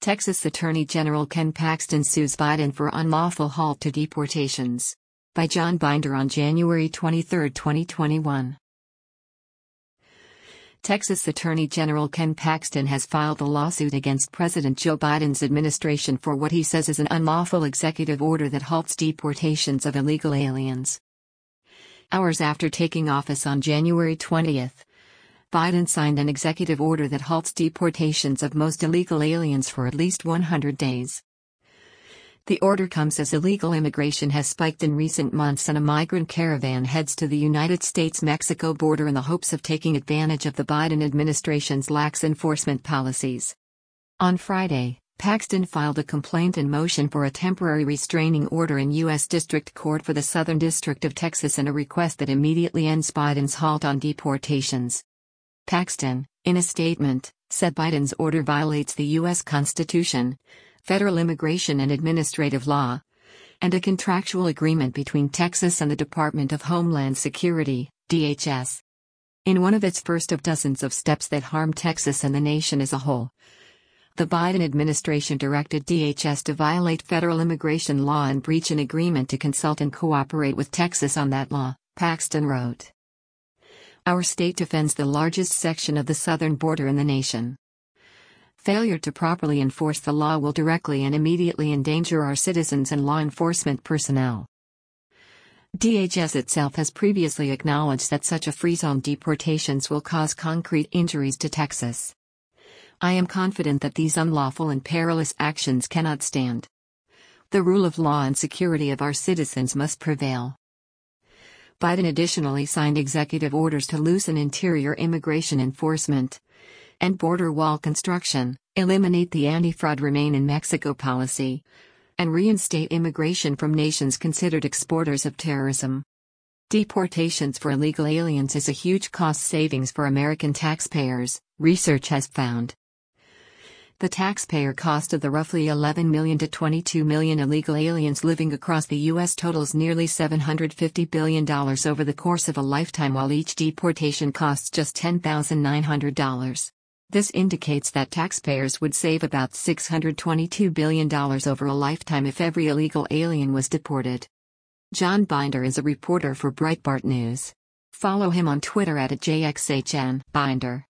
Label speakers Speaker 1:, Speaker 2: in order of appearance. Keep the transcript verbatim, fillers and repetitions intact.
Speaker 1: Texas Attorney General Ken Paxton sues Biden for unlawful halt to deportations. By John Binder on January twenty-third, twenty twenty-one. Texas Attorney General Ken Paxton has filed a lawsuit against President Joe Biden's administration for what he says is an unlawful executive order that halts deportations of illegal aliens. Hours after taking office on January twentieth, Biden signed an executive order that halts deportations of most illegal aliens for at least one hundred days. The order comes as illegal immigration has spiked in recent months and a migrant caravan heads to the United States-Mexico border in the hopes of taking advantage of the Biden administration's lax enforcement policies. On Friday, Paxton filed a complaint and motion for a temporary restraining order in U S District Court for the Southern District of Texas and a request that immediately ends Biden's halt on deportations. Paxton, in a statement, said Biden's order violates the U S Constitution, federal immigration and administrative law, and a contractual agreement between Texas and the Department of Homeland Security, D H S. In one of its first of dozens of steps that harm Texas and the nation as a whole, the Biden administration directed D H S to violate federal immigration law and breach an agreement to consult and cooperate with Texas on that law, Paxton wrote. Our state defends the largest section of the southern border in the nation. Failure to properly enforce the law will directly and immediately endanger our citizens and law enforcement personnel. D H S itself has previously acknowledged that such a freeze on deportations will cause concrete injuries to Texas. I am confident that these unlawful and perilous actions cannot stand. The rule of law and security of our citizens must prevail. Biden additionally signed executive orders to loosen interior immigration enforcement and border wall construction, eliminate the anti-fraud remain in Mexico policy, and reinstate immigration from nations considered exporters of terrorism. Deportations for illegal aliens is a huge cost savings for American taxpayers, research has found. The taxpayer cost of the roughly eleven million to twenty-two million illegal aliens living across the U S totals nearly seven hundred fifty billion dollars over the course of a lifetime, while each deportation costs just ten thousand nine hundred dollars. This indicates that taxpayers would save about six hundred twenty-two billion dollars over a lifetime if every illegal alien was deported. John Binder is a reporter for Breitbart News. Follow him on Twitter at J X H N Binder.